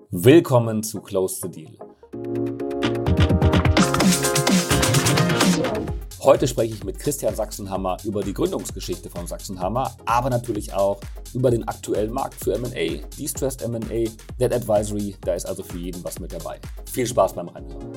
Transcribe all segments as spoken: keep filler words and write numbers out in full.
Willkommen zu Close the Deal. Heute spreche ich mit Christian Sachsenhammer über die Gründungsgeschichte von Sachsenhammer, aber natürlich auch über den aktuellen Markt für M und A, Distressed M und A, Debt Advisory, da ist also für jeden was mit dabei. Viel Spaß beim Reinhören.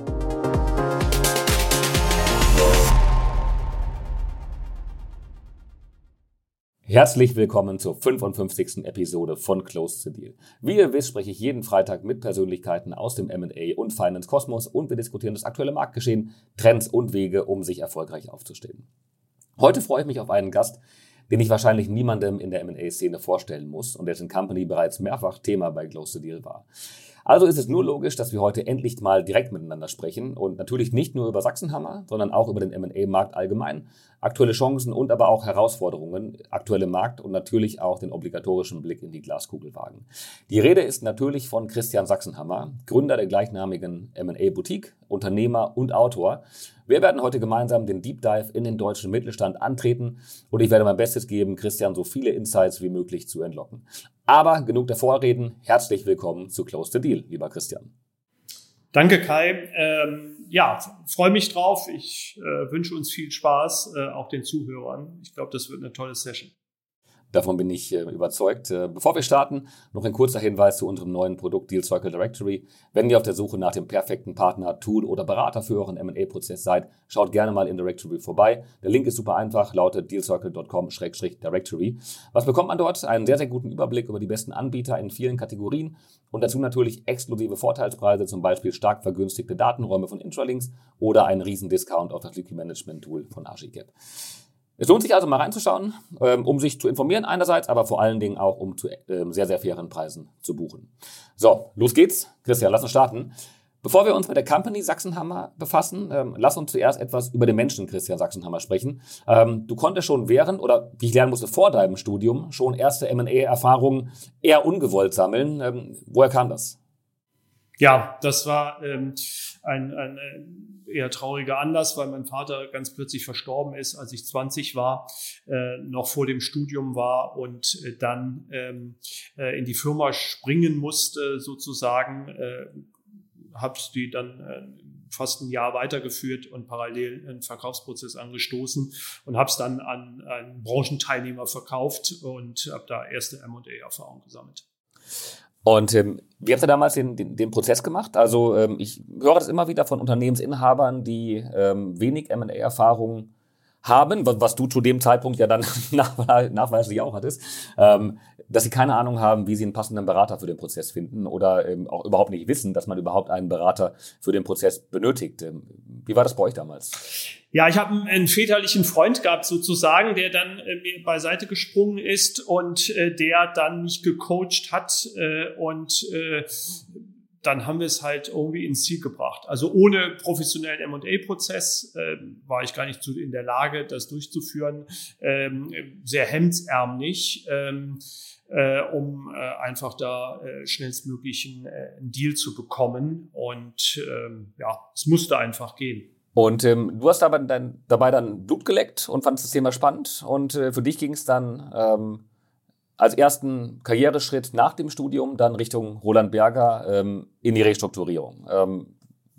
Herzlich willkommen zur fünfundfünfzigsten Episode von Close the Deal. Wie ihr wisst, spreche ich jeden Freitag mit Persönlichkeiten aus dem M und A und Finance-Kosmos und wir diskutieren das aktuelle Marktgeschehen, Trends und Wege, um sich erfolgreich aufzustellen. Heute freue ich mich auf einen Gast, den ich wahrscheinlich niemandem in der M und A-Szene vorstellen muss und dessen Company bereits mehrfach Thema bei Close the Deal war. Also ist es nur logisch, dass wir heute endlich mal direkt miteinander sprechen und natürlich nicht nur über Sachsenhammer, sondern auch über den M und A-Markt allgemein, aktuelle Chancen und aber auch Herausforderungen, aktuelle Markt und natürlich auch den obligatorischen Blick in die Glaskugel wagen. Die Rede ist natürlich von Christian Sachsenhammer, Gründer der gleichnamigen M und A-Boutique, Unternehmer und Autor. Wir werden heute gemeinsam den Deep Dive in den deutschen Mittelstand antreten und ich werde mein Bestes geben, Christian so viele Insights wie möglich zu entlocken. Aber genug der Vorreden, herzlich willkommen zu Close the Deal, lieber Christian. Danke Kai, ähm, ja, freue mich drauf, ich äh, wünsche uns viel Spaß, äh, auch den Zuhörern. Ich glaube, das wird eine tolle Session. Davon bin ich äh, überzeugt. Äh, bevor wir starten, noch ein kurzer Hinweis zu unserem neuen Produkt Deal Circle Directory. Wenn ihr auf der Suche nach dem perfekten Partner, Tool oder Berater für euren M und A-Prozess seid, schaut gerne mal in Directory vorbei. Der Link ist super einfach, lautet dealcircle dot com slash directory. Was bekommt man dort? Einen sehr, sehr guten Überblick über die besten Anbieter in vielen Kategorien und dazu natürlich exklusive Vorteilspreise, zum Beispiel stark vergünstigte Datenräume von Intralinks oder einen riesen Discount auf das Liquid Management Tool von Archicap. Es lohnt sich also mal reinzuschauen, um sich zu informieren einerseits, aber vor allen Dingen auch, um zu sehr, sehr fairen Preisen zu buchen. So, los geht's. Christian, lass uns starten. Bevor wir uns mit der Company Sachsenhammer befassen, lass uns zuerst etwas über den Menschen Christian Sachsenhammer sprechen. Du konntest schon während, oder wie ich lernen musste, vor deinem Studium schon erste M und A-Erfahrungen eher ungewollt sammeln. Woher kam das? Ja, das war ähm, ein, ein eher trauriger Anlass, weil mein Vater ganz plötzlich verstorben ist, als ich zwanzig war, äh, noch vor dem Studium war und äh, dann ähm, äh, in die Firma springen musste sozusagen, äh, habe die dann äh, fast ein Jahr weitergeführt und parallel einen Verkaufsprozess angestoßen und habe es dann an einen Branchenteilnehmer verkauft und habe da erste M und A-Erfahrung gesammelt. Und ähm, wie habt ihr damals den, den, den Prozess gemacht? Also ähm, ich höre das immer wieder von Unternehmensinhabern, die ähm, wenig M und A-Erfahrung haben, was, was du zu dem Zeitpunkt ja dann nach, nachweislich auch hattest, ähm, dass sie keine Ahnung haben, wie sie einen passenden Berater für den Prozess finden oder ähm, auch überhaupt nicht wissen, dass man überhaupt einen Berater für den Prozess benötigt. Ähm, wie war das bei euch damals? Ja, ich habe einen väterlichen Freund gehabt sozusagen, der dann äh, mir beiseite gesprungen ist und äh, der dann mich gecoacht hat äh, und äh, dann haben wir es halt irgendwie ins Ziel gebracht. Also ohne professionellen M und A-Prozess äh, war ich gar nicht zu, in der Lage, das durchzuführen. Ähm, sehr hemdsärmlich, ähm, äh, um äh, einfach da äh, schnellstmöglich einen, äh, einen Deal zu bekommen. Und ähm, ja, es musste einfach gehen. Und ähm, du hast aber dann, dabei dann Blut geleckt und fandest das Thema spannend. Und äh, für dich ging es dann ähm, als ersten Karriereschritt nach dem Studium dann Richtung Roland Berger ähm, in die Restrukturierung. Ähm,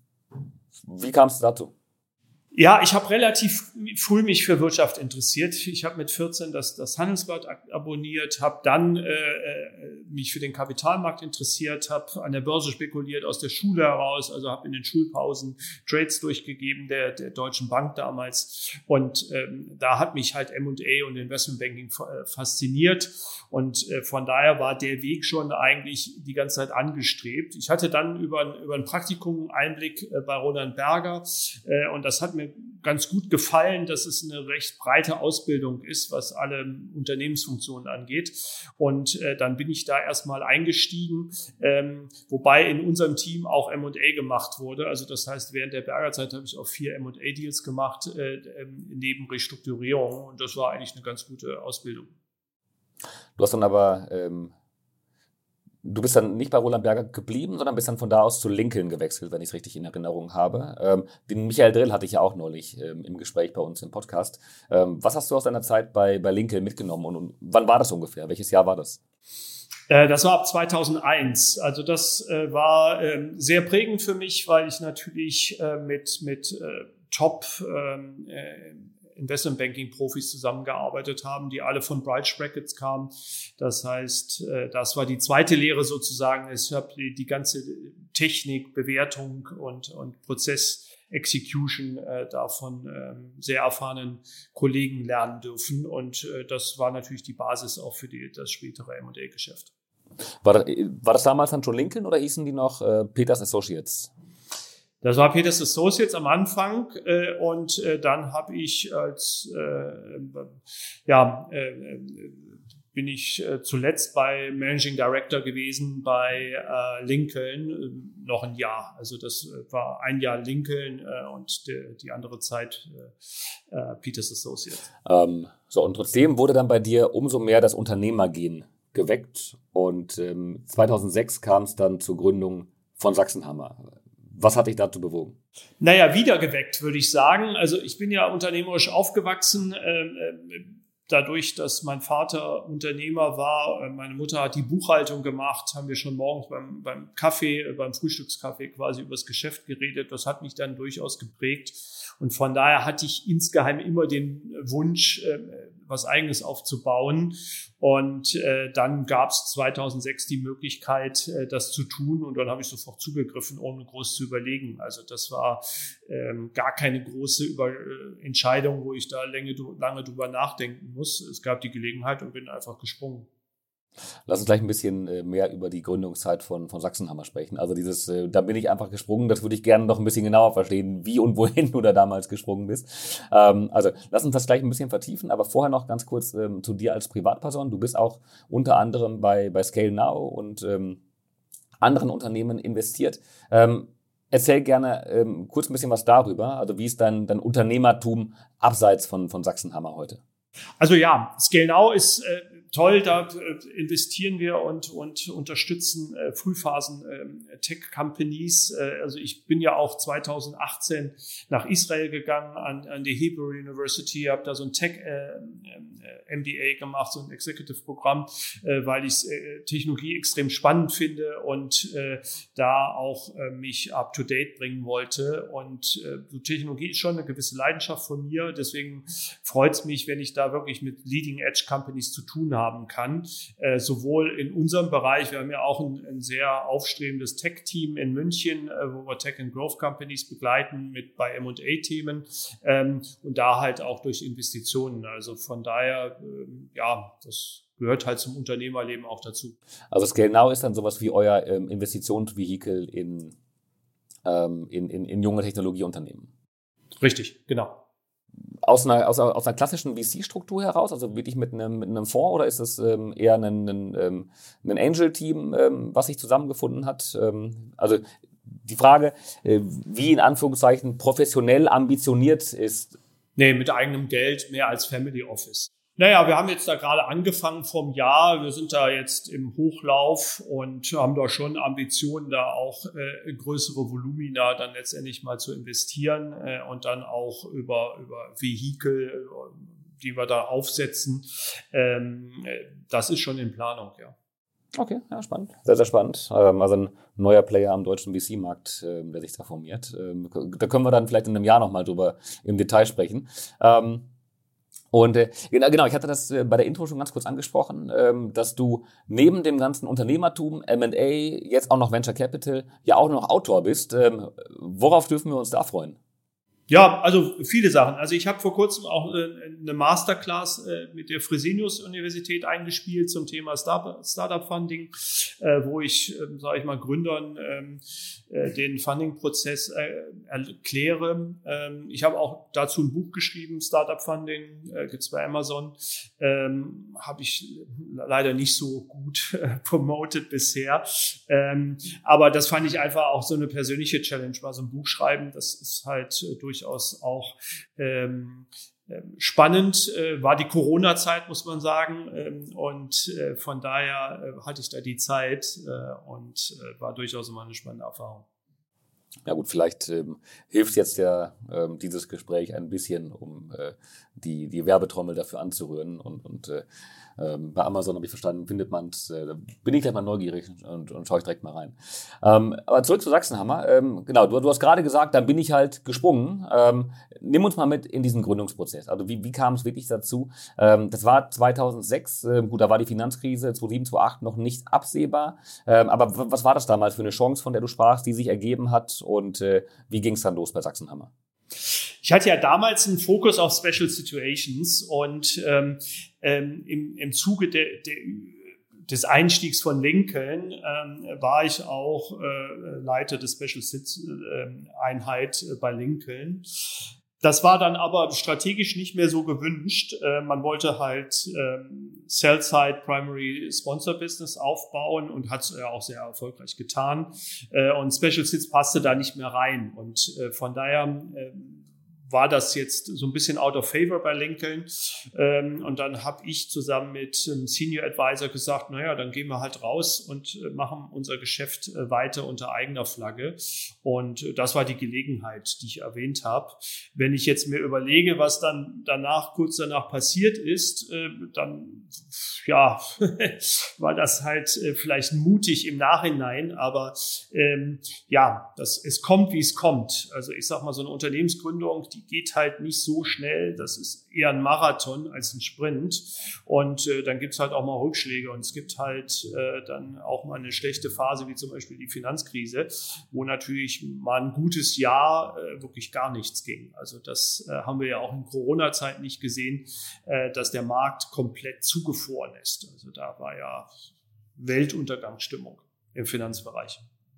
wie kam es dazu? Ja, ich habe relativ früh mich für Wirtschaft interessiert. Ich habe mit vierzehn das, das Handelsblatt abonniert, habe dann äh, mich für den Kapitalmarkt interessiert, habe an der Börse spekuliert aus der Schule heraus, also habe in den Schulpausen Trades durchgegeben der, der Deutschen Bank damals und ähm, da hat mich halt M und A und Investmentbanking fasziniert und äh, von daher war der Weg schon eigentlich die ganze Zeit angestrebt. Ich hatte dann über, über ein Praktikum einen Einblick äh, bei Roland Berger äh, und das hat mir ganz gut gefallen, dass es eine recht breite Ausbildung ist, was alle Unternehmensfunktionen angeht. Und äh, dann bin ich da erstmal eingestiegen, ähm, wobei in unserem Team auch M und A gemacht wurde. Also das heißt, während der Berger-Zeit habe ich auch vier M und A-Deals gemacht, äh, neben Restrukturierung. Und das war eigentlich eine ganz gute Ausbildung. Du hast dann aber... Ähm Du bist dann nicht bei Roland Berger geblieben, sondern bist dann von da aus zu Lincoln gewechselt, wenn ich es richtig in Erinnerung habe. Ähm, den Michael Drill hatte ich ja auch neulich ähm, im Gespräch bei uns im Podcast. Ähm, was hast du aus deiner Zeit bei, bei Lincoln mitgenommen und, und wann war das ungefähr? Welches Jahr war das? Das war ab zweitausendeins. Also das äh, war äh, sehr prägend für mich, weil ich natürlich äh, mit mit äh, Top äh, Investmentbanking-Profis zusammengearbeitet haben, die alle von Bright Brackets kamen. Das heißt, äh, das war die zweite Lehre sozusagen. Ich habe die, die ganze Technik, Bewertung und und Prozess Execution äh, davon ähm, sehr erfahrenen Kollegen lernen dürfen. Und äh, das war natürlich die Basis auch für die, das spätere M und A-Geschäft. War das, war das damals dann schon Lincoln oder hießen die noch äh, Peters Associates? Das war Peters Associates am Anfang äh, und äh, dann habe ich als äh, ja äh, bin ich äh, zuletzt bei Managing Director gewesen bei äh, Lincoln äh, noch ein Jahr. Also das äh, war ein Jahr Lincoln äh, und de, die andere Zeit äh, äh, Peters Associates. Ähm, so und trotzdem wurde dann bei dir umso mehr das Unternehmergehen geweckt und ähm, zweitausendsechs kam es dann zur Gründung von Sachsenhammer. Was hat dich dazu bewogen? Naja, wiedergeweckt, würde ich sagen. Also ich bin ja unternehmerisch aufgewachsen, äh, äh, dadurch, dass mein Vater Unternehmer war. Meine Mutter hat die Buchhaltung gemacht, haben wir schon morgens beim, beim Kaffee, beim Frühstückskaffee quasi über das Geschäft geredet. Das hat mich dann durchaus geprägt. Und von daher hatte ich insgeheim immer den Wunsch, was Eigenes aufzubauen. Und äh, dann gab es zweitausendsechs die Möglichkeit, äh, das zu tun. Und dann habe ich sofort zugegriffen, ohne groß zu überlegen. Also das war ähm, gar keine große Über- äh, Entscheidung, wo ich da lange, lange drüber nachdenken muss. Es gab die Gelegenheit und bin einfach gesprungen. Lass uns gleich ein bisschen äh, mehr über die Gründungszeit von, von Sachsenhammer sprechen. Also dieses, äh, da bin ich einfach gesprungen, das würde ich gerne noch ein bisschen genauer verstehen, wie und wohin du da damals gesprungen bist. Ähm, also lass uns das gleich ein bisschen vertiefen, aber vorher noch ganz kurz ähm, zu dir als Privatperson. Du bist auch unter anderem bei, bei Scale Now und ähm, anderen Unternehmen investiert. Ähm, erzähl gerne ähm, kurz ein bisschen was darüber. Also wie ist dein, dein Unternehmertum abseits von, von Sachsenhammer heute? Also ja, Scale Now ist äh, toll, da äh, investieren wir und und unterstützen äh, Frühphasen äh, Tech-Companies. Äh, also ich bin ja auch zweitausendachtzehn nach Israel gegangen an, an die Hebrew University, habe da so ein Tech-M B A äh, gemacht, so ein Executive-Programm, äh, weil ich äh, Technologie extrem spannend finde und äh, da auch äh, mich up-to-date bringen wollte. Und äh, so Technologie ist schon eine gewisse Leidenschaft von mir, deswegen freut es mich, wenn ich da wirklich mit Leading-Edge-Companies zu tun haben kann, äh, sowohl in unserem Bereich, wir haben ja auch ein, ein sehr aufstrebendes Tech-Team in München, äh, wo wir Tech-and-Growth-Companies begleiten mit bei M und A-Themen ähm, und da halt auch durch Investitionen. Also von daher, äh, ja, das gehört halt zum Unternehmerleben auch dazu. Also Scale Now ist dann sowas wie euer ähm, Investitionsvehikel in, ähm, in, in, in junge Technologieunternehmen. Richtig, genau. Aus einer, aus, aus einer klassischen V C-Struktur heraus, also wirklich mit einem, mit einem Fonds, oder ist es ähm, eher ein, ein, ein Angel-Team, ähm, was sich zusammengefunden hat? Ähm, also die Frage, äh, wie in Anführungszeichen professionell ambitioniert ist. Nee, mit eigenem Geld, mehr als Family Office. Naja, wir haben jetzt da gerade angefangen vom Jahr. Wir sind da jetzt im Hochlauf und haben da schon Ambitionen, da auch äh, größere Volumina dann letztendlich mal zu investieren äh, und dann auch über, über Vehikel, die wir da aufsetzen. Ähm, das ist schon in Planung, ja. Okay, ja, spannend. Sehr, sehr spannend. Ähm, also ein neuer Player am deutschen V C-Markt, ähm, der sich da formiert. Ähm, da können wir dann vielleicht in einem Jahr nochmal drüber im Detail sprechen. Ähm, Und äh, genau, genau, ich hatte das äh, bei der Intro schon ganz kurz angesprochen, ähm, dass du neben dem ganzen Unternehmertum, M und A, jetzt auch noch Venture Capital, ja auch noch Autor bist. Ähm, worauf dürfen wir uns da freuen? Ja, also viele Sachen. Also ich habe vor kurzem auch äh, eine Masterclass äh, mit der Fresenius-Universität eingespielt zum Thema Start- Startup-Funding, äh, wo ich, äh, sage ich mal, Gründern äh, den Funding-Prozess äh, erkläre. Ähm, ich habe auch dazu ein Buch geschrieben, Startup-Funding, äh, gibt's bei Amazon. Ähm, habe ich leider nicht so gut äh, promoted bisher. Ähm, aber das fand ich einfach auch so eine persönliche Challenge, mal so ein Buch schreiben. Das ist halt äh, durch durchaus auch ähm, spannend. Äh, war die Corona-Zeit, muss man sagen. Ähm, und äh, von daher äh, hatte ich da die Zeit äh, und äh, war durchaus immer eine spannende Erfahrung. Ja gut, vielleicht ähm, hilft jetzt ja ähm, dieses Gespräch ein bisschen, um äh, die, die Werbetrommel dafür anzurühren. Und, und äh, ähm, bei Amazon habe ich verstanden, findet man es, äh, da bin ich gleich mal neugierig und, und schaue ich direkt mal rein. Ähm, aber zurück zu Sachsenhammer. Ähm, genau, du, du hast gerade gesagt, dann bin ich halt gesprungen. Ähm, nimm uns mal mit in diesen Gründungsprozess. Also wie, wie kam es wirklich dazu? Ähm, das war zweitausendsechs, äh, gut, da war die Finanzkrise zweitausendsieben, zweitausendacht noch nicht absehbar. Ähm, aber w- was war das damals für eine Chance, von der du sprachst, die sich ergeben hat? Und äh, wie ging es dann los bei Sachsenhammer? Ich hatte ja damals einen Fokus auf Special Situations und ähm, ähm, im, im Zuge der, der, des Einstiegs von Lincoln ähm, war ich auch äh, Leiter des Special Sits äh, Einheit bei Lincoln. Das war dann aber strategisch nicht mehr so gewünscht. Äh, man wollte halt ähm, Sell-Side Primary Sponsor Business aufbauen und hat es ja auch sehr erfolgreich getan. Äh, und Special Sits passte da nicht mehr rein. Und äh, von daher äh, war das jetzt so ein bisschen out of favor bei Lincoln. Ähm, und dann habe ich zusammen mit einem Senior Advisor gesagt, naja, dann gehen wir halt raus und äh, machen unser Geschäft äh, weiter unter eigener Flagge. Und äh, das war die Gelegenheit, die ich erwähnt habe. Wenn ich jetzt mir überlege, was dann danach, kurz danach passiert ist, äh, dann, ja, war das halt äh, vielleicht mutig im Nachhinein, aber ähm, ja, das, es kommt, wie es kommt. Also ich sag mal, so eine Unternehmensgründung, die geht halt nicht so schnell. Das ist eher ein Marathon als ein Sprint. Und äh, dann gibt's halt auch mal Rückschläge und es gibt halt äh, dann auch mal eine schlechte Phase, wie zum Beispiel die Finanzkrise, wo natürlich mal ein gutes Jahr äh, wirklich gar nichts ging. Also das äh, haben wir ja auch in Corona-Zeit nicht gesehen, äh, dass der Markt komplett zugefroren ist. Also da war ja Weltuntergangsstimmung im Finanzbereich.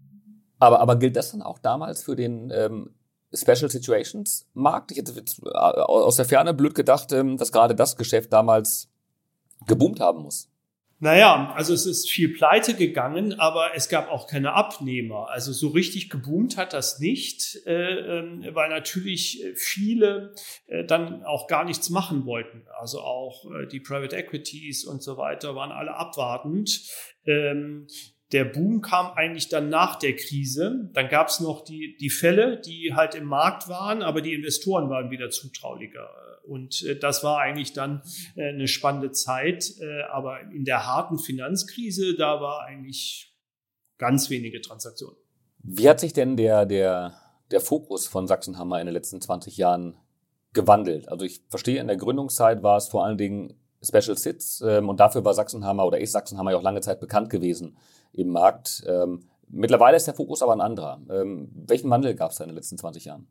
Aber, aber gilt das dann auch damals für den ähm, Special Situations Markt? Ich hätte jetzt aus der Ferne blöd gedacht, ähm, dass gerade das Geschäft damals geboomt haben muss. Naja, also es ist viel pleite gegangen, aber es gab auch keine Abnehmer. Also so richtig geboomt hat das nicht, äh, weil natürlich viele äh, dann auch gar nichts machen wollten. Also auch äh, die Private Equities und so weiter waren alle abwartend. Ähm, Der Boom kam eigentlich dann nach der Krise. Dann gab es noch die, die Fälle, die halt im Markt waren, aber die Investoren waren wieder zutraulicher. Und äh, das war eigentlich dann äh, eine spannende Zeit. Äh, aber in der harten Finanzkrise, da war eigentlich ganz wenige Transaktionen. Wie hat sich denn der, der, der Fokus von Sachsenhammer in den letzten zwanzig Jahren gewandelt? Also ich verstehe, in der Gründungszeit war es vor allen Dingen Special Sits ähm, und dafür war Sachsenhammer oder ist Sachsenhammer ja auch lange Zeit bekannt gewesen im Markt. Ähm, mittlerweile ist der Fokus aber ein anderer. Ähm, welchen Wandel gab es da in den letzten zwanzig Jahren?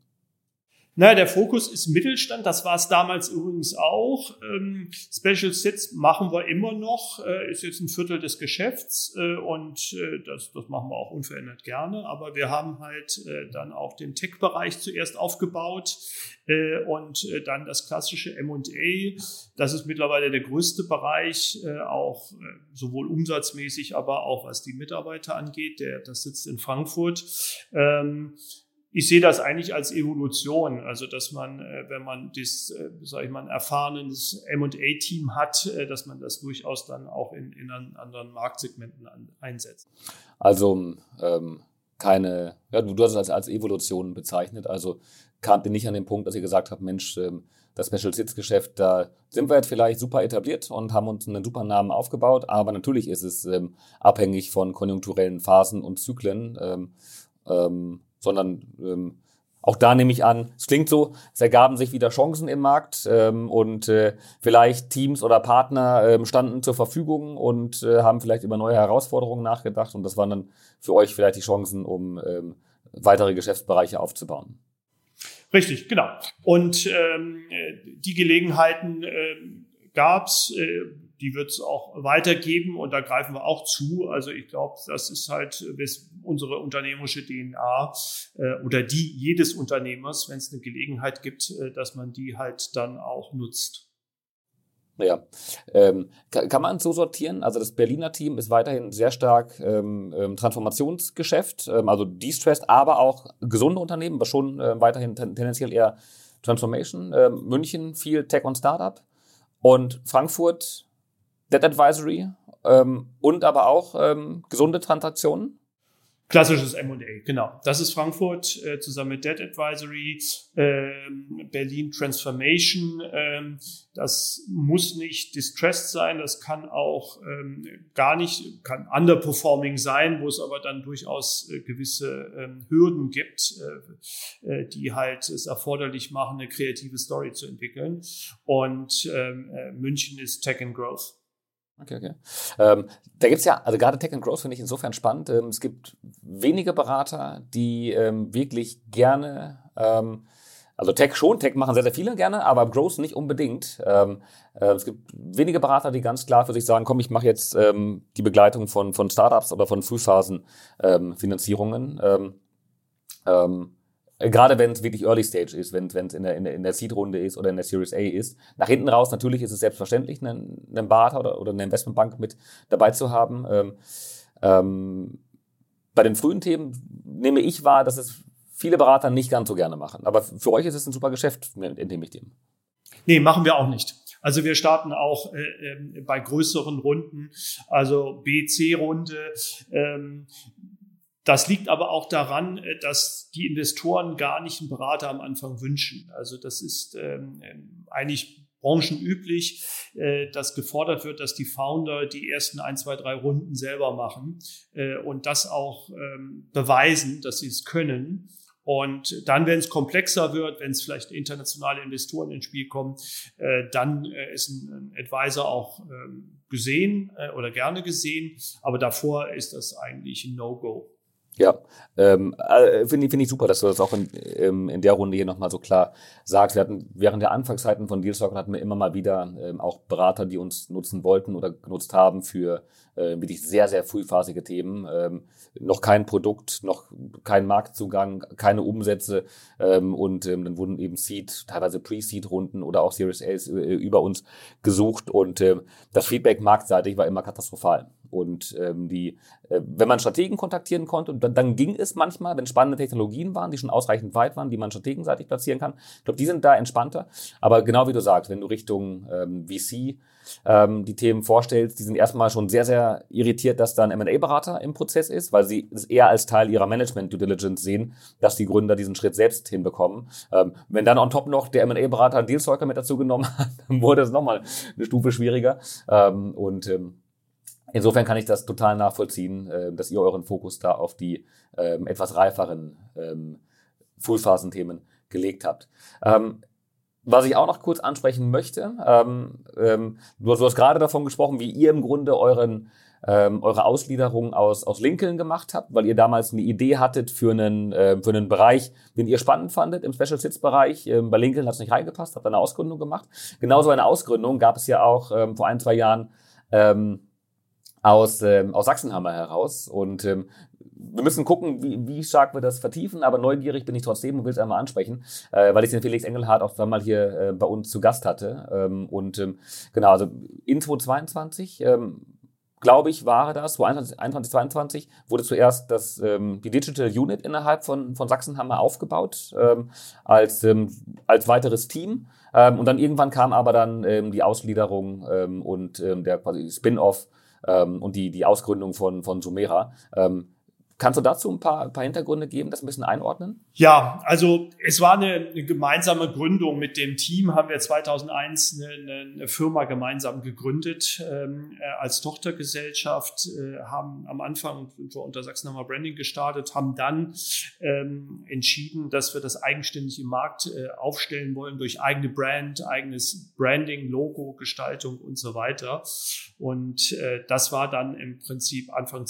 Naja, der Fokus ist Mittelstand, das war es damals übrigens auch. Ähm, Special Sits machen wir immer noch, äh, ist jetzt ein Viertel des Geschäfts äh, und äh, das, das machen wir auch unverändert gerne. Aber wir haben halt äh, dann auch den Tech-Bereich zuerst aufgebaut äh, und äh, dann das klassische M und A. Das ist mittlerweile der größte Bereich, äh, auch äh, sowohl umsatzmäßig, aber auch was die Mitarbeiter angeht. Der, das sitzt in Frankfurt. Ähm, Ich sehe das eigentlich als Evolution, also dass man, wenn man das, sage ich mal, ein erfahrenes M und A-Team hat, dass man das durchaus dann auch in, in anderen Marktsegmenten an, einsetzt. Also ähm, keine, ja, du, du hast es als, als Evolution bezeichnet, also kamt ihr nicht an den Punkt, dass ihr gesagt habt, Mensch, ähm, das Special Sits Geschäft, da sind wir jetzt vielleicht super etabliert und haben uns einen super Namen aufgebaut, aber natürlich ist es ähm, abhängig von konjunkturellen Phasen und Zyklen, ähm, ähm, sondern ähm, auch da nehme ich an, es klingt so, es ergaben sich wieder Chancen im Markt ähm, und äh, vielleicht Teams oder Partner ähm, standen zur Verfügung und äh, haben vielleicht über neue Herausforderungen nachgedacht und das waren dann für euch vielleicht die Chancen, um ähm, weitere Geschäftsbereiche aufzubauen. Richtig, genau. Und ähm, die Gelegenheiten äh, gab es, äh, die wird es auch weitergeben und da greifen wir auch zu. Also ich glaube, das ist halt unsere unternehmerische D N A äh, oder die jedes Unternehmers, wenn es eine Gelegenheit gibt, äh, dass man die halt dann auch nutzt. Ja, ähm, kann, kann man so sortieren? Also das Berliner Team ist weiterhin sehr stark ähm, ähm, Transformationsgeschäft, ähm, also distressed, aber auch gesunde Unternehmen, aber schon äh, weiterhin ten- tendenziell eher Transformation. Ähm, München viel Tech und Startup und Frankfurt Debt Advisory ähm, und aber auch ähm, gesunde Transaktionen. Klassisches M und A, genau. Das ist Frankfurt äh, zusammen mit Debt Advisory, ähm, Berlin Transformation. Ähm, das muss nicht distressed sein, das kann auch ähm, gar nicht, kann underperforming sein, wo es aber dann durchaus äh, gewisse ähm, Hürden gibt, äh, die halt es erforderlich machen, eine kreative Story zu entwickeln. Und ähm, äh, München ist Tech and Growth. Okay, okay. Ähm, da gibt's ja, also gerade Tech and Growth finde ich insofern spannend. Ähm, es gibt wenige Berater, die ähm, wirklich gerne, ähm, also Tech schon, Tech machen sehr, sehr viele gerne, aber Growth nicht unbedingt. Ähm, äh, es gibt wenige Berater, die ganz klar für sich sagen, komm, ich mache jetzt ähm, die Begleitung von, von Startups oder von Frühphasen-Finanzierungen. Ähm, ähm, Gerade wenn es wirklich Early Stage ist, wenn es in der, in der, in der Seed-Runde ist oder in der Series A ist. Nach hinten raus, natürlich ist es selbstverständlich, einen, einen Berater oder, oder eine Investmentbank mit dabei zu haben. Ähm, ähm, bei den frühen Themen nehme ich wahr, dass es viele Berater nicht ganz so gerne machen. Aber für euch ist es ein super Geschäft, in dem ich dem. Nee, machen wir auch nicht. Also wir starten auch äh, äh, bei größeren Runden, also B C-Runde. Ähm, Das liegt aber auch daran, dass die Investoren gar nicht einen Berater am Anfang wünschen. Also das ist ähm, eigentlich branchenüblich, äh, dass gefordert wird, dass die Founder die ersten ein, zwei, drei Runden selber machen äh, und das auch ähm, beweisen, dass sie es können. Und dann, wenn es komplexer wird, wenn es vielleicht internationale Investoren ins Spiel kommen, äh, dann äh, ist ein, ein Advisor auch ähm, gesehen äh, oder gerne gesehen. Aber davor ist das eigentlich ein No-Go. Ja, ähm, äh, finde ich, finde ich super, dass du das auch in, ähm, in der Runde hier nochmal so klar sagst. Wir hatten während der Anfangszeiten von Dealstalker hatten wir immer mal wieder ähm, auch Berater, die uns nutzen wollten oder genutzt haben für äh, wirklich sehr, sehr frühphasige Themen. Ähm, noch kein Produkt, noch kein Marktzugang, keine Umsätze ähm, und ähm, dann wurden eben Seed, teilweise Pre-Seed-Runden oder auch Series A's äh, über uns gesucht und äh, das Feedback marktseitig war immer katastrophal. Und ähm, die, äh, wenn man Strategen kontaktieren konnte, und dann, dann ging es manchmal, wenn spannende Technologien waren, die schon ausreichend weit waren, die man strategenseitig platzieren kann. Ich glaube, die sind da entspannter. Aber genau wie du sagst, wenn du Richtung ähm, V C ähm, die Themen vorstellst, die sind erstmal schon sehr, sehr irritiert, dass da ein M und A-Berater im Prozess ist, weil sie es eher als Teil ihrer Management-Due Diligence sehen, dass die Gründer diesen Schritt selbst hinbekommen. Ähm, wenn dann on top noch der M und A-Berater Dealstalker mit dazu genommen hat, dann wurde es nochmal eine Stufe schwieriger. Ähm, und ähm, Insofern kann ich das total nachvollziehen, dass ihr euren Fokus da auf die ähm, etwas reiferen ähm, Frühphasenthemen gelegt habt. Ähm, was ich auch noch kurz ansprechen möchte, ähm, ähm, du, hast, du hast gerade davon gesprochen, wie ihr im Grunde euren, ähm, eure Ausgliederung aus, aus Lincoln gemacht habt, weil ihr damals eine Idee hattet für einen, äh, für einen Bereich, den ihr spannend fandet im Special Sits Bereich. Ähm, bei Lincoln hat es nicht reingepasst, habt eine Ausgründung gemacht. Genauso eine Ausgründung gab es ja auch ähm, vor ein, zwei Jahren ähm, aus, ähm, aus Sachsenhammer heraus und ähm, wir müssen gucken, wie, wie stark wir das vertiefen, aber neugierig bin ich trotzdem und will es einmal ansprechen, äh, weil ich den Felix Engelhardt auch zweimal hier äh, bei uns zu Gast hatte ähm, und ähm, genau, also in zweitausendzweiundzwanzig ähm, glaube ich, war das, zweitausendeinundzwanzig, zweiundzwanzig wurde zuerst das, ähm, die Digital Unit innerhalb von, von Sachsenhammer aufgebaut ähm, als, ähm, als weiteres Team ähm, und dann irgendwann kam aber dann ähm, die Ausgliederung ähm, und ähm, der quasi Spin-off Ähm, und die, die Ausgründung von, von Sumera. Ähm, kannst du dazu ein paar, ein paar Hintergründe geben, das ein bisschen einordnen? Ja, also es war eine, eine gemeinsame Gründung. Mit dem Team haben wir zweitausendeins eine, eine Firma gemeinsam gegründet ähm, äh, als Tochtergesellschaft, äh, haben am Anfang unter Sachsenhammer Branding gestartet, haben dann ähm, entschieden, dass wir das eigenständig im Markt äh, aufstellen wollen durch eigene Brand, eigenes Branding, Logo, Gestaltung und so weiter. Und äh, das war dann im Prinzip Anfang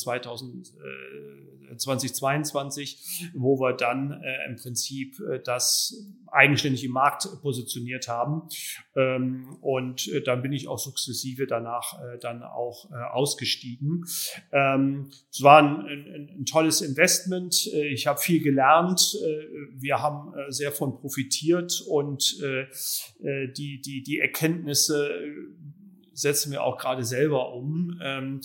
zweitausendzweiundzwanzig, wo wir dann äh, im Prinzip äh, das eigenständig im Markt positioniert haben. Ähm, und äh, dann bin ich auch sukzessive danach äh, dann auch äh, ausgestiegen. Ähm, es war ein, ein, ein tolles Investment. Äh, ich habe viel gelernt. Äh, wir haben äh, sehr von profitiert und äh, die, die, die Erkenntnisse setzen wir auch gerade selber um. Ähm,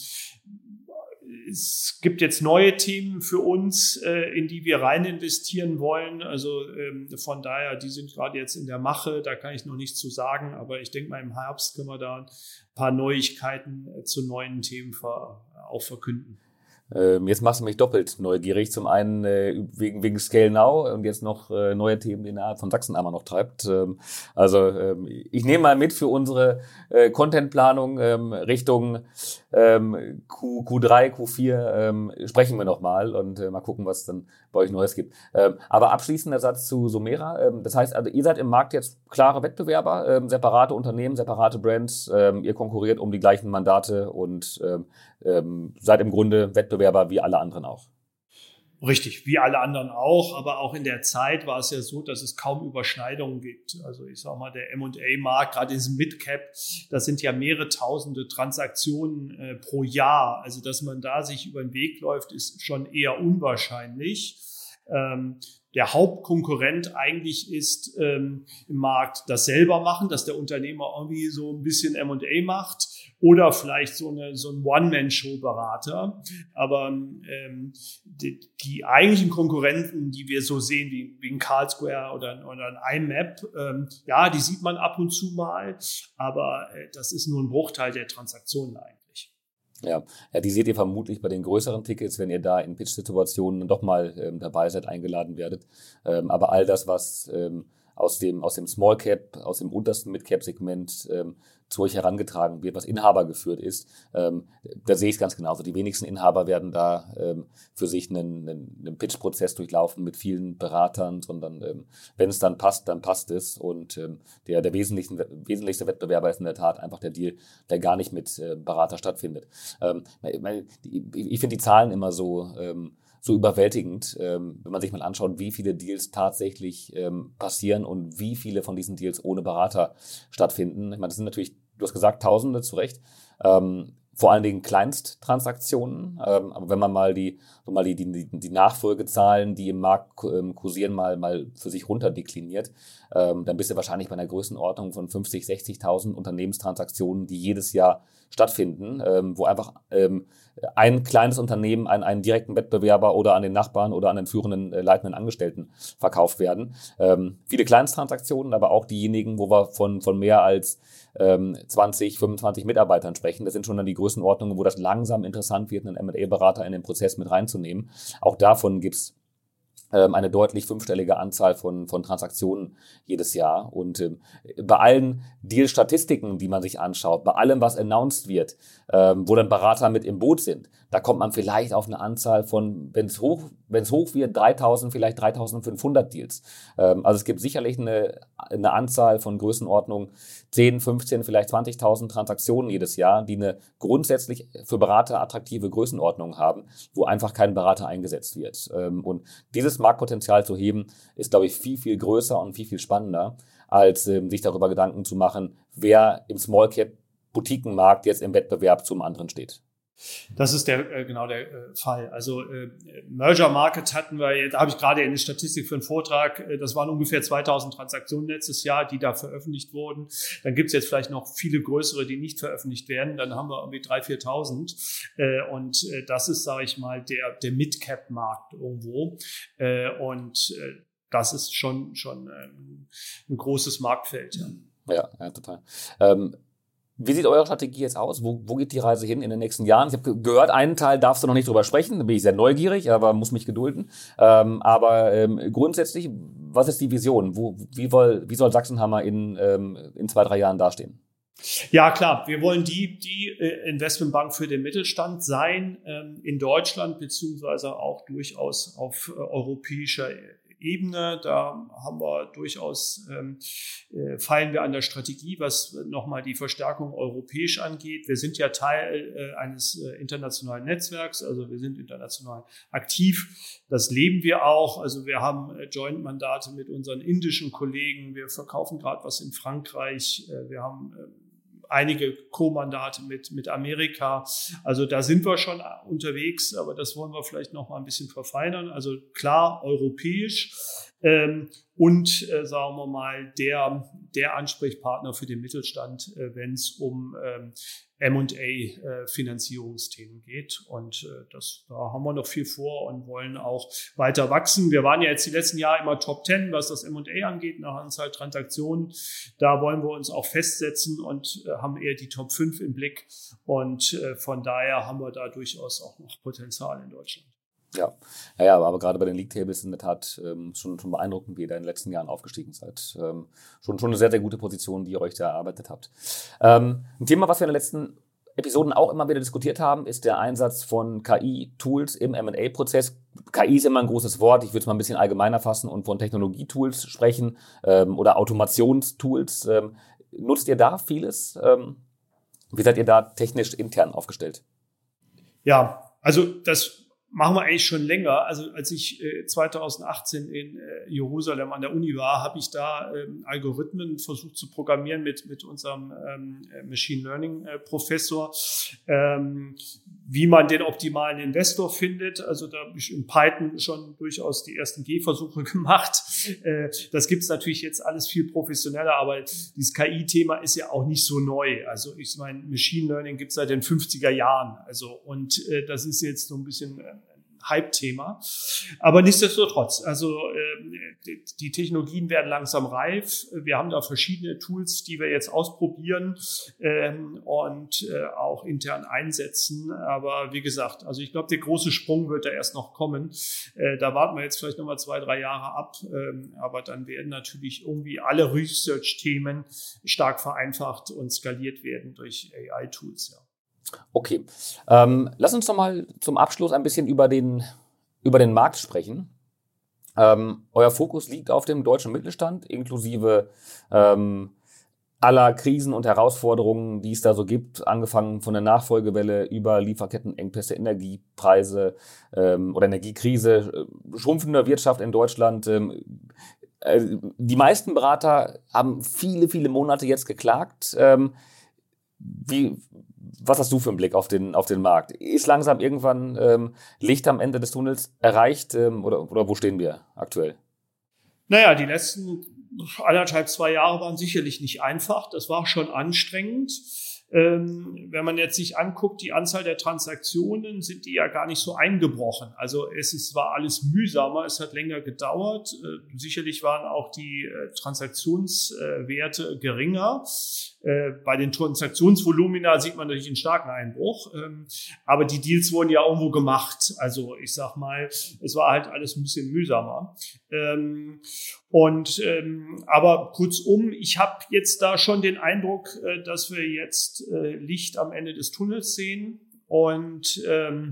Es gibt jetzt neue Themen für uns, in die wir rein investieren wollen. Also von daher, die sind gerade jetzt in der Mache. Da kann ich noch nichts zu sagen. Aber ich denke mal, im Herbst können wir da ein paar Neuigkeiten zu neuen Themen auch verkünden. Ähm, jetzt machst du mich doppelt neugierig. Zum einen äh, wegen, wegen Scale Now und jetzt noch äh, neue Themen, die innerhalb von Sachsen einmal noch treibt. Ähm, also ähm, ich nehme mal mit für unsere äh, Contentplanung ähm, Richtung ähm, Q, Q3, Q vier ähm, sprechen wir nochmal und äh, mal gucken, was dann bei euch Neues gibt. Ähm, aber abschließender Satz zu Sumera. Ähm, das heißt, also ihr seid im Markt jetzt klare Wettbewerber, ähm, separate Unternehmen, separate Brands. Ähm, ihr konkurriert um die gleichen Mandate und ähm, ähm, seid im Grunde Wettbewerber wie alle anderen auch. Richtig, wie alle anderen auch, aber auch in der Zeit war es ja so, dass es kaum Überschneidungen gibt. Also ich sage mal, der M und A-Markt, gerade in diesem Mid-Cap, das sind ja mehrere tausende Transaktionen äh, pro Jahr. Also dass man da sich über den Weg läuft, ist schon eher unwahrscheinlich. Ähm, der Hauptkonkurrent eigentlich ist ähm, im Markt das selber machen, dass der Unternehmer irgendwie so ein bisschen M und A macht oder vielleicht so eine so ein One-Man-Show-Berater. Aber ähm, die, die eigentlichen Konkurrenten, die wir so sehen, wie, wie ein Carl Square oder, oder ein I M A P, ähm, ja, die sieht man ab und zu mal, aber äh, das ist nur ein Bruchteil der Transaktionen eigentlich. Ja, ja, die seht ihr vermutlich bei den größeren Tickets, wenn ihr da in Pitch-Situationen doch mal ähm, dabei seid, eingeladen werdet. Ähm, aber all das, was ähm, aus dem aus dem Small Cap, aus dem untersten Mid Cap Segment ähm, zu euch herangetragen wird, was Inhaber geführt ist, ähm, da sehe ich es ganz genauso. Die wenigsten Inhaber werden da ähm, für sich einen, einen, einen Pitch-Prozess durchlaufen mit vielen Beratern, sondern ähm, wenn es dann passt, dann passt es. Und ähm, der, der wesentlichen, wesentlichste Wettbewerber ist in der Tat einfach der Deal, der gar nicht mit äh, Berater stattfindet. Ähm, ich finde die Zahlen immer so ähm, so überwältigend, ähm, wenn man sich mal anschaut, wie viele Deals tatsächlich ähm, passieren und wie viele von diesen Deals ohne Berater stattfinden. Ich meine, das sind natürlich, du hast gesagt, Tausende, zu Recht. Ähm, vor allen Dingen Kleinsttransaktionen. Ähm, aber wenn man mal die, so mal die, die, die Nachfolgezahlen, die im Markt ähm, kursieren, mal, mal für sich runterdekliniert, ähm, dann bist du wahrscheinlich bei einer Größenordnung von fünfzig, sechzigtausend Unternehmenstransaktionen, die jedes Jahr stattfinden, ähm, wo einfach ähm, ein kleines Unternehmen an einen direkten Wettbewerber oder an den Nachbarn oder an den führenden äh, leitenden Angestellten verkauft werden. Ähm, viele Kleinsttransaktionen, aber auch diejenigen, wo wir von, von mehr als ähm, zwanzig, fünfundzwanzig Mitarbeitern sprechen. Das sind schon dann die Größenordnungen, wo das langsam interessant wird, einen M und A-Berater in den Prozess mit reinzunehmen. Auch davon gibt's ähm, eine deutlich fünfstellige Anzahl von, von Transaktionen jedes Jahr. Und ähm, bei allen Deal-Statistiken, die man sich anschaut, bei allem, was announced wird, ähm, wo dann Berater mit im Boot sind, da kommt man vielleicht auf eine Anzahl von, wenn es hoch, wenn es hoch wird, dreitausend, vielleicht dreitausendfünfhundert Deals. Ähm, also es gibt sicherlich eine, eine Anzahl von Größenordnung zehn, fünfzehn, vielleicht zwanzigtausend Transaktionen jedes Jahr, die eine grundsätzlich für Berater attraktive Größenordnung haben, wo einfach kein Berater eingesetzt wird. Ähm, und dieses Marktpotenzial zu heben, ist, glaube ich, viel, viel größer und viel, viel spannender, als ähm, sich darüber Gedanken zu machen, wer im Small Cap Boutiquenmarkt jetzt im Wettbewerb zum anderen steht. Das ist der äh, genau der äh, Fall. Also äh, Merger Market hatten wir, da habe ich gerade eine Statistik für einen Vortrag, äh, das waren ungefähr zweitausend Transaktionen letztes Jahr, die da veröffentlicht wurden. Dann gibt es jetzt vielleicht noch viele größere, die nicht veröffentlicht werden. Dann haben wir irgendwie dreitausend, viertausend. Äh, und äh, das ist, sage ich mal, der der Mid-Cap-Markt irgendwo. Äh, und äh, das ist schon schon ähm, ein großes Marktfeld. Ja, ja, ja total. Ähm Wie sieht eure Strategie jetzt aus? Wo, wo geht die Reise hin in den nächsten Jahren? Ich habe gehört, einen Teil darfst du noch nicht drüber sprechen, da bin ich sehr neugierig, aber muss mich gedulden. Ähm, aber ähm, grundsätzlich, was ist die Vision? Wo, wie, woll, wie soll Sachsenhammer in, ähm, in zwei, drei Jahren dastehen? Ja, klar. Wir wollen die, die Investmentbank für den Mittelstand sein, ähm, in Deutschland, beziehungsweise auch durchaus auf äh, europäischer Ebene. Da haben wir durchaus, ähm, äh, feilen wir an der Strategie, was nochmal die Verstärkung europäisch angeht. Wir sind ja Teil äh, eines äh, internationalen Netzwerks, also wir sind international aktiv. Das leben wir auch. Also wir haben äh, Joint-Mandate mit unseren indischen Kollegen. Wir verkaufen gerade was in Frankreich. Äh, wir haben äh, einige Co-Mandate mit, mit Amerika. Also da sind wir schon unterwegs, aber das wollen wir vielleicht noch mal ein bisschen verfeinern. Also klar, europäisch. ähm, und, äh, sagen wir mal, der, der Ansprechpartner für den Mittelstand, äh, wenn es um ähm, M und A-Finanzierungsthemen geht. Und äh, das, da haben wir noch viel vor und wollen auch weiter wachsen. Wir waren ja jetzt die letzten Jahre immer Top zehn, was das M und A angeht, nach Anzahl Transaktionen. Da wollen wir uns auch festsetzen und äh, haben eher die Top fünf im Blick. Und äh, von daher haben wir da durchaus auch noch Potenzial in Deutschland. Ja, ja, ja, aber gerade bei den League Tables in der Tat ähm, schon, schon beeindruckend, wie ihr da in den letzten Jahren aufgestiegen seid. Ähm, schon, schon eine sehr, sehr gute Position, die ihr euch da erarbeitet habt. Ähm, ein Thema, was wir in den letzten Episoden auch immer wieder diskutiert haben, ist der Einsatz von K I-Tools im M und A-Prozess. K I ist immer ein großes Wort, ich würde es mal ein bisschen allgemeiner fassen und von Technologietools sprechen ähm, oder Automationstools. Ähm, nutzt ihr da vieles? Ähm, wie seid ihr da technisch intern aufgestellt? Ja, also das machen wir eigentlich schon länger. Also als ich äh, zweitausendachtzehn in äh, Jerusalem an der Uni war, habe ich da ähm, Algorithmen versucht zu programmieren mit mit unserem ähm, Machine Learning äh, Professor, ähm, wie man den optimalen Investor findet. Also da habe ich in Python schon durchaus die ersten Gehversuche gemacht. Äh, das gibt's natürlich jetzt alles viel professioneller, aber dieses K I-Thema ist ja auch nicht so neu. Also ich meine, Machine Learning gibt's seit den fünfziger Jahren. Also und äh, das ist jetzt so ein bisschen äh, Hype-Thema. Aber nichtsdestotrotz, also äh, die Technologien werden langsam reif. Wir haben da verschiedene Tools, die wir jetzt ausprobieren ähm, und äh, auch intern einsetzen. Aber wie gesagt, also ich glaube, der große Sprung wird da erst noch kommen. Äh, da warten wir jetzt vielleicht nochmal zwei, drei Jahre ab. Ähm, aber dann werden natürlich irgendwie alle Research-Themen stark vereinfacht und skaliert werden durch A I-Tools, ja. Okay, ähm, lass uns doch mal zum Abschluss ein bisschen über den, über den Markt sprechen. Ähm, euer Fokus liegt auf dem deutschen Mittelstand, inklusive ähm, aller Krisen und Herausforderungen, die es da so gibt, angefangen von der Nachfolgewelle über Lieferkettenengpässe, Energiepreise ähm, oder Energiekrise, äh, schrumpfende Wirtschaft in Deutschland. Ähm, äh, die meisten Berater haben viele, viele Monate jetzt geklagt. Ähm, wie... Was hast du für einen Blick auf den, auf den Markt? Ist langsam irgendwann ähm, Licht am Ende des Tunnels erreicht ähm, oder, oder wo stehen wir aktuell? Naja, die letzten anderthalb, zwei Jahre waren sicherlich nicht einfach. Das war schon anstrengend. Ähm, wenn man jetzt sich anguckt, die Anzahl der Transaktionen, sind die ja gar nicht so eingebrochen. Also es ist, war alles mühsamer, es hat länger gedauert. Äh, sicherlich waren auch die äh, Transaktionswerte äh, geringer. Äh, bei den Transaktionsvolumina sieht man natürlich einen starken Einbruch. Ähm, aber die Deals wurden ja irgendwo gemacht. Also ich sag mal, es war halt alles ein bisschen mühsamer. Ähm, und ähm, aber kurzum, ich habe jetzt da schon den Eindruck, äh, dass wir jetzt äh, Licht am Ende des Tunnels sehen und ähm,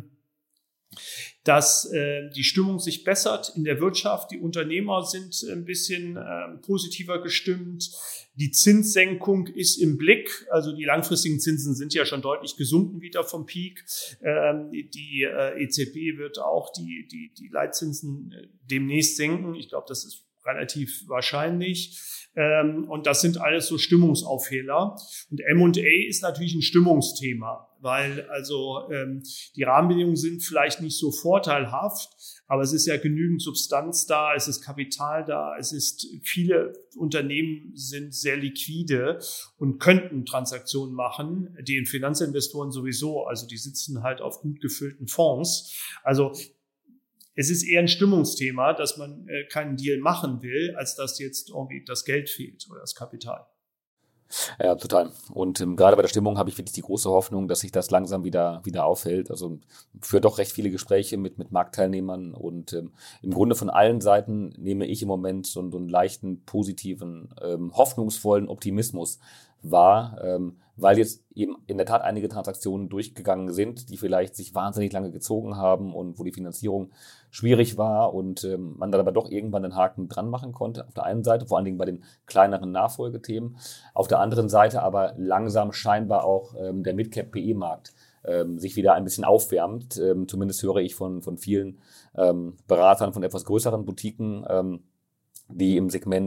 dass äh, die Stimmung sich bessert in der Wirtschaft. Die Unternehmer sind ein bisschen äh, positiver gestimmt. Die Zinssenkung ist im Blick. Also die langfristigen Zinsen sind ja schon deutlich gesunken wieder vom Peak. Ähm, die äh, E Z B wird auch die, die, die Leitzinsen äh, demnächst senken. Ich glaube, das ist relativ wahrscheinlich. Ähm, und das sind alles so Stimmungsaufheller. Und M und A ist natürlich ein Stimmungsthema, weil also ähm, die Rahmenbedingungen sind vielleicht nicht so vorteilhaft, aber es ist ja genügend Substanz da, es ist Kapital da, es ist, viele Unternehmen sind sehr liquide und könnten Transaktionen machen, die in Finanzinvestoren sowieso, also die sitzen halt auf gut gefüllten Fonds. Also es ist eher ein Stimmungsthema, dass man äh, keinen Deal machen will, als dass jetzt irgendwie das Geld fehlt oder das Kapital. Ja, total. Und ähm, gerade bei der Stimmung habe ich wirklich die große Hoffnung, dass sich das langsam wieder wieder aufhält. Also für doch recht viele Gespräche mit mit Marktteilnehmern und ähm, im Grunde von allen Seiten nehme ich im Moment so, so einen leichten, positiven, ähm, hoffnungsvollen Optimismus wahr, ähm, weil jetzt eben in der Tat einige Transaktionen durchgegangen sind, die vielleicht sich wahnsinnig lange gezogen haben und wo die Finanzierung schwierig war und ähm, man dann aber doch irgendwann den Haken dran machen konnte. Auf der einen Seite, vor allen Dingen bei den kleineren Nachfolgethemen. Auf der anderen Seite aber langsam scheinbar auch ähm, der Mid-Cap-P E-Markt ähm, sich wieder ein bisschen aufwärmt. Ähm, zumindest höre ich von, von vielen ähm, Beratern von etwas größeren Boutiquen, ähm, die im Segment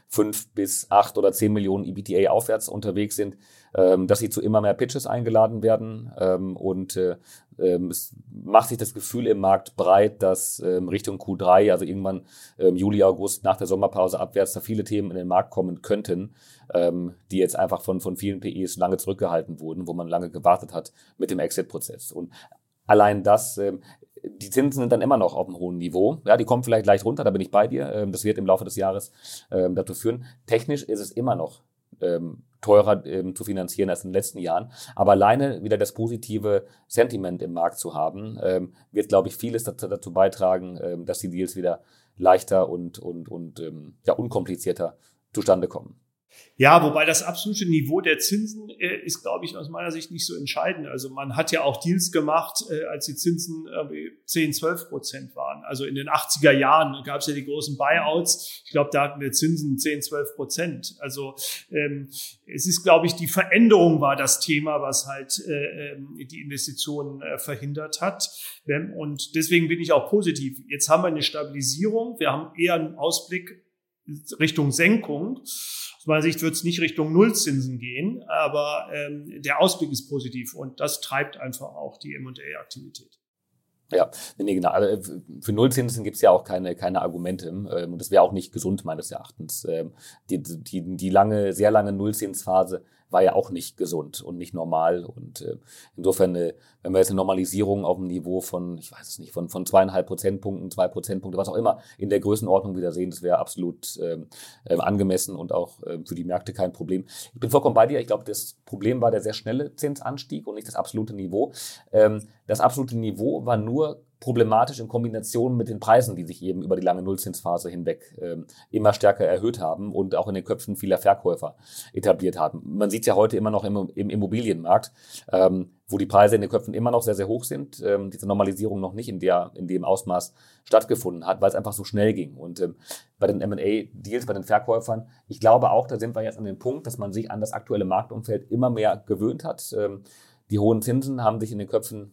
fünf bis acht oder zehn Millionen E B T A aufwärts unterwegs sind, ähm, dass sie zu immer mehr Pitches eingeladen werden ähm, und äh, ähm, es macht sich das Gefühl im Markt breit, dass ähm, Richtung Q drei, also irgendwann ähm, Juli, August nach der Sommerpause abwärts, da viele Themen in den Markt kommen könnten, ähm, die jetzt einfach von, von vielen P Es lange zurückgehalten wurden, wo man lange gewartet hat mit dem Exit-Prozess. Und allein das, ähm, die Zinsen sind dann immer noch auf einem hohen Niveau. Ja, die kommen vielleicht leicht runter, da bin ich bei dir. Ähm, das wird im Laufe des Jahres ähm, dazu führen. Technisch ist es immer noch ähm, teurer ähm, zu finanzieren als in den letzten Jahren. Aber alleine wieder das positive Sentiment im Markt zu haben, ähm, wird, glaube ich, vieles dazu, dazu beitragen, ähm, dass die Deals wieder leichter und, und, und ähm, ja, unkomplizierter zustande kommen. Ja, wobei das absolute Niveau der Zinsen äh, ist, glaube ich, aus meiner Sicht nicht so entscheidend. Also man hat ja auch Deals gemacht, äh, als die Zinsen äh, zehn, zwölf Prozent waren. Also in den achtziger Jahren gab es ja die großen Buyouts. Ich glaube, da hatten wir Zinsen zehn, zwölf Prozent. Also ähm, es ist, glaube ich, die Veränderung war das Thema, was halt äh, die Investitionen äh, verhindert hat. Und deswegen bin ich auch positiv. Jetzt haben wir eine Stabilisierung. Wir haben eher einen Ausblick Richtung Senkung. Aus meiner Sicht wird es nicht Richtung Nullzinsen gehen, aber ähm, der Ausblick ist positiv und das treibt einfach auch die M und A-Aktivität. Ja, nee, genau. Also für Nullzinsen gibt es ja auch keine, keine Argumente ähm, und das wäre auch nicht gesund meines Erachtens. Ähm, die, die, die lange, sehr lange Nullzinsphase war ja auch nicht gesund und nicht normal und äh, insofern, äh, wenn wir jetzt eine Normalisierung auf dem Niveau von, ich weiß es nicht, von, von zweieinhalb Prozentpunkten, zwei Prozentpunkte, was auch immer, in der Größenordnung wieder sehen, das wäre absolut ähm, äh, angemessen und auch äh, für die Märkte kein Problem. Ich bin vollkommen bei dir. Ich glaube, das Problem war der sehr schnelle Zinsanstieg und nicht das absolute Niveau. Ähm, das absolute Niveau war nur problematisch in Kombination mit den Preisen, die sich eben über die lange Nullzinsphase hinweg ähm, immer stärker erhöht haben und auch in den Köpfen vieler Verkäufer etabliert haben. Man sieht es ja heute immer noch im, im Immobilienmarkt, ähm, wo die Preise in den Köpfen immer noch sehr, sehr hoch sind, ähm, diese Normalisierung noch nicht in der in dem Ausmaß stattgefunden hat, weil es einfach so schnell ging. Und ähm, bei den M und A-Deals, bei den Verkäufern, ich glaube auch, da sind wir jetzt an dem Punkt, dass man sich an das aktuelle Marktumfeld immer mehr gewöhnt hat. Ähm, die hohen Zinsen haben sich in den Köpfen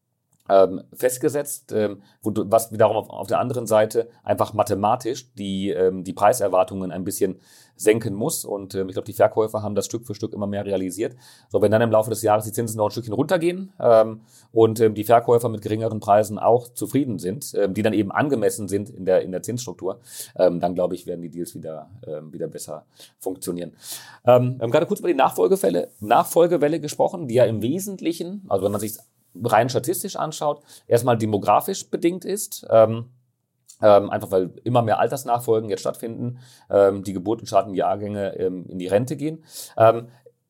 Ähm, festgesetzt, ähm, wo, was wiederum auf, auf der anderen Seite einfach mathematisch die, ähm, die Preiserwartungen ein bisschen senken muss. Und ähm, ich glaube, die Verkäufer haben das Stück für Stück immer mehr realisiert. So, wenn dann im Laufe des Jahres die Zinsen noch ein Stückchen runtergehen ähm, und ähm, die Verkäufer mit geringeren Preisen auch zufrieden sind, ähm, die dann eben angemessen sind in der, in der Zinsstruktur, ähm, dann glaube ich, werden die Deals wieder, ähm, wieder besser funktionieren. Ähm, wir haben gerade kurz über die Nachfolgewelle, Nachfolgewelle gesprochen, die ja im Wesentlichen, also wenn man sich rein statistisch anschaut, erstmal demografisch bedingt ist, ähm, ähm, einfach weil immer mehr Altersnachfolgen jetzt stattfinden, ähm, die geburtenstarken Jahrgänge ähm, in die Rente gehen. Ähm,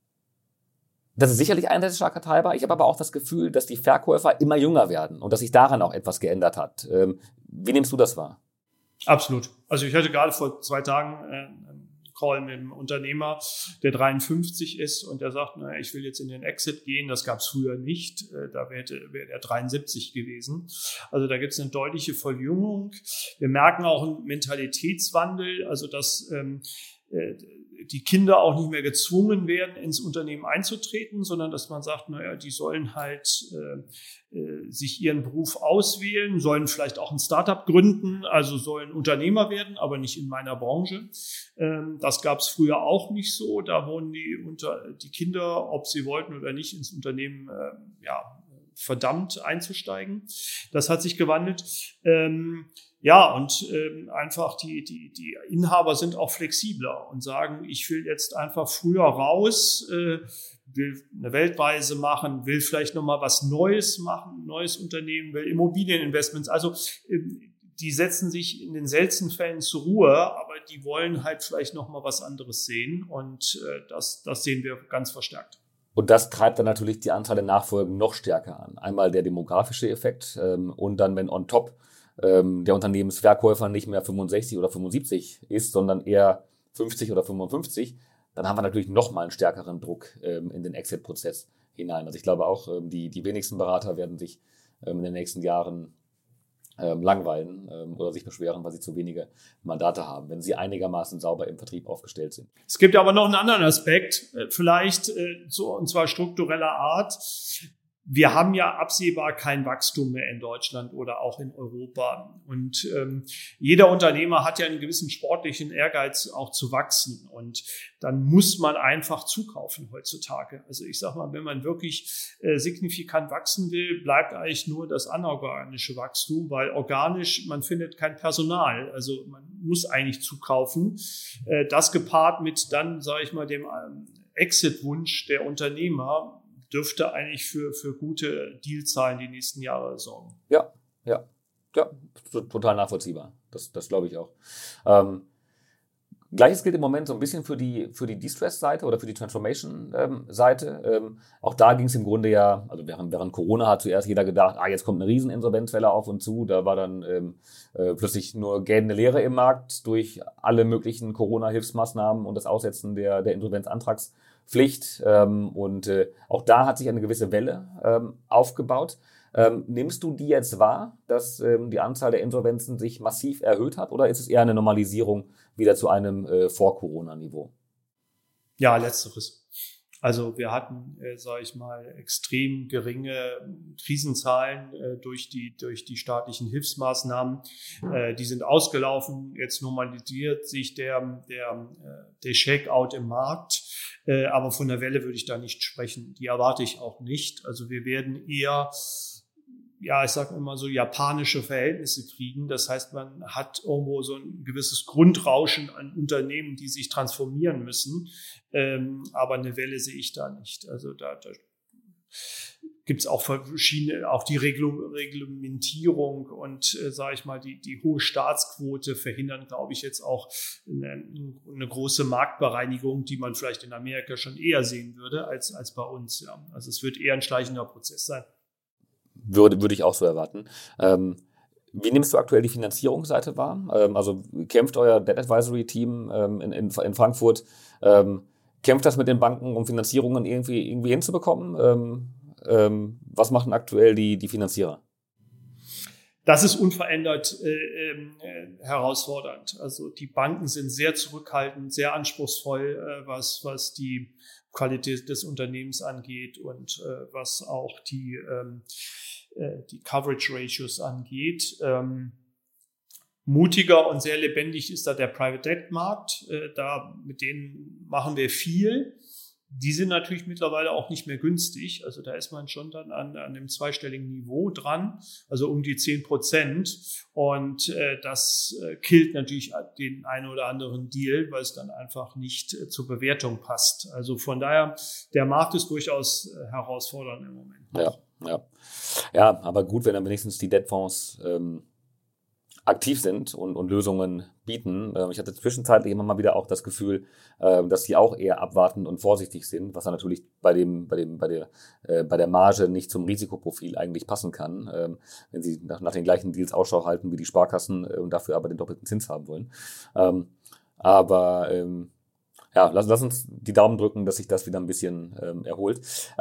das ist sicherlich ein sehr starker Treiber. Ich habe aber auch das Gefühl, dass die Verkäufer immer jünger werden und dass sich daran auch etwas geändert hat. Ähm, wie nimmst du das wahr? Absolut. Also ich hatte gerade vor zwei Tagen äh, Call mit einem Unternehmer, der dreiundfünfzig ist und der sagt, naja, ich will jetzt in den Exit gehen. Das gab es früher nicht. Da wäre wär er dreiundsiebzig gewesen. Also da gibt es eine deutliche Verjüngung. Wir merken auch einen Mentalitätswandel, also dass ähm, die Kinder auch nicht mehr gezwungen werden, ins Unternehmen einzutreten, sondern dass man sagt, naja, die sollen halt äh, äh, sich ihren Beruf auswählen, sollen vielleicht auch ein Startup gründen, also sollen Unternehmer werden, aber nicht in meiner Branche. Ähm, das gab es früher auch nicht so. Da wurden die, unter, die Kinder, ob sie wollten oder nicht, ins Unternehmen äh, ja, verdammt einzusteigen. Das hat sich gewandelt. Ähm, Ja, und ähm, einfach die, die, die Inhaber sind auch flexibler und sagen, ich will jetzt einfach früher raus, äh, will eine Weltreise machen, will vielleicht nochmal was Neues machen, ein neues Unternehmen, will Immobilieninvestments. Also äh, die setzen sich in den seltensten Fällen zur Ruhe, aber die wollen halt vielleicht nochmal was anderes sehen und äh, das, das sehen wir ganz verstärkt. Und das treibt dann natürlich die Anzahl der Nachfolgen noch stärker an. Einmal der demografische Effekt ähm, und dann, wenn on top ähm, der Unternehmensverkäufer nicht mehr fünfundsechzig oder fünfundsiebzig ist, sondern eher fünfzig oder fünfundfünfzig, dann haben wir natürlich noch mal einen stärkeren Druck ähm, in den Exit-Prozess hinein. Also ich glaube auch, ähm, die, die wenigsten Berater werden sich ähm, in den nächsten Jahren ähm, langweilen ähm, oder sich beschweren, weil sie zu wenige Mandate haben, wenn sie einigermaßen sauber im Vertrieb aufgestellt sind. Es gibt aber noch einen anderen Aspekt, vielleicht äh, so, und zwar struktureller Art. wir haben ja absehbar kein Wachstum mehr in Deutschland oder auch in Europa. Und ähm, jeder Unternehmer hat ja einen gewissen sportlichen Ehrgeiz, auch zu wachsen. Und dann muss man einfach zukaufen heutzutage. Also ich sage mal, wenn man wirklich äh, signifikant wachsen will, bleibt eigentlich nur das anorganische Wachstum, weil organisch, man findet kein Personal. Also man muss eigentlich zukaufen. Äh, das gepaart mit dann, sage ich mal, dem ähm, Exit-Wunsch der Unternehmer, dürfte eigentlich für, für gute Dealzahlen die nächsten Jahre sorgen. Ja, ja, ja, total nachvollziehbar. Das, das glaube ich auch. Ähm, Gleiches gilt im Moment so ein bisschen für die, für die Distress-Seite oder für die Transformation-Seite. Ähm, auch da ging es im Grunde ja, also während, während Corona hat zuerst jeder gedacht, ah, jetzt kommt eine Rieseninsolvenzwelle auf uns zu. Da war dann ähm, äh, plötzlich nur gähnende Leere im Markt durch alle möglichen Corona-Hilfsmaßnahmen und das Aussetzen der, der Insolvenzantragspflicht. Ähm, und äh, auch da hat sich eine gewisse Welle ähm, aufgebaut. Ähm, nimmst du die jetzt wahr, dass ähm, die Anzahl der Insolvenzen sich massiv erhöht hat, oder ist es eher eine Normalisierung wieder zu einem äh, Vor-Corona-Niveau? Ja, letzteres. Also wir hatten, äh, sage ich mal, extrem geringe Krisenzahlen äh, durch die durch die staatlichen Hilfsmaßnahmen. Äh, die sind ausgelaufen. Jetzt normalisiert sich der der äh, der Shakeout im Markt. Äh, aber von der Welle würde ich da nicht sprechen. Die erwarte ich auch nicht. Also wir werden eher, ja, ich sage immer so, japanische Verhältnisse kriegen. Das heißt, man hat irgendwo so ein gewisses Grundrauschen an Unternehmen, die sich transformieren müssen. Ähm, aber eine Welle sehe ich da nicht. Also da, da gibt es auch verschiedene, auch die Reglu- Reglementierung und, äh, sage ich mal, die, die hohe Staatsquote verhindern, glaube ich, jetzt auch eine, eine große Marktbereinigung, die man vielleicht in Amerika schon eher sehen würde als, als bei uns. Ja. Also es wird eher ein schleichender Prozess sein. Würde, würde ich auch so erwarten. Ähm, wie nimmst du aktuell die Finanzierungsseite wahr? Ähm, also kämpft euer Debt Advisory Team ähm, in, in, in Frankfurt, ähm, kämpft das mit den Banken, um Finanzierungen irgendwie, irgendwie hinzubekommen? Ähm, ähm, was machen aktuell die, die Finanzierer? Das ist unverändert äh, äh, herausfordernd. Also die Banken sind sehr zurückhaltend, sehr anspruchsvoll, äh, was, was die Qualität des Unternehmens angeht und äh, was auch die, ähm, äh, die Coverage Ratios angeht. Ähm, mutiger und sehr lebendig ist da der Private Debt Markt. Äh, da, mit denen machen wir viel. Die sind natürlich mittlerweile auch nicht mehr günstig. Also da ist man schon dann an, an einem zweistelligen Niveau dran, also um die zehn Prozent. Und äh, das äh, killt natürlich den einen oder anderen Deal, weil es dann einfach nicht äh, zur Bewertung passt. Also von daher, der Markt ist durchaus äh, herausfordernd im Moment. Ja, ja. Ja, aber gut, wenn dann wenigstens die Debtfonds ähm, aktiv sind und, und Lösungen bieten. Ich hatte zwischenzeitlich immer mal wieder auch das Gefühl, dass sie auch eher abwartend und vorsichtig sind, was dann natürlich bei dem, bei dem, bei der, bei der Marge nicht zum Risikoprofil eigentlich passen kann, wenn sie nach, nach den gleichen Deals Ausschau halten wie die Sparkassen und dafür aber den doppelten Zins haben wollen. Aber ja, lass, lass uns die Daumen drücken, dass sich das wieder ein bisschen erholt.